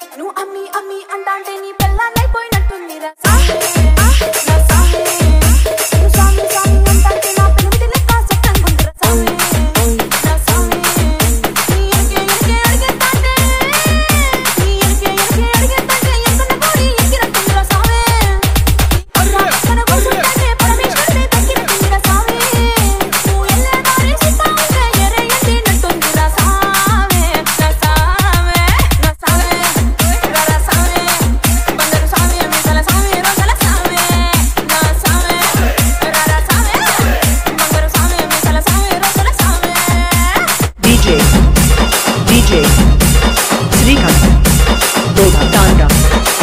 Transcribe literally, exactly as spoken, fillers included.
నువ్వు అమ్మి అమ్మి అంటాంటే నీ పెళ్ళాన్నైపోయినట్టుందిరా సామే నా సామే నువ్వు సామి సామి అంటాంటే నా పెళ్ళి లెక్క సొక్కనుకుందిరా సామే నా సామే నీ ఎరికే ఎరికే అడిగేస్తాంటే నీ ఎరికే ఎరికే అడిగేస్తాంటే ఎంకన్న కోడి ఎక్కినట్టుందిరా సామే ఒర్రా మన కూర్చుంటే పరమేశ్వరుడే తక్కినట్టుందిరా సామే నువ్వు ఎల్లే దారి సిద్ధా ఉంటే ఎరే ఎండినట్టుందిరా సామే నా సామే నా సామే రర సామే బంగారు సామే మిసల సామే రోజల సామే నా సామే రర సామే బంగారు సామే మిసల సామే రోజల సామే D J D J Srikanth Doda Tanda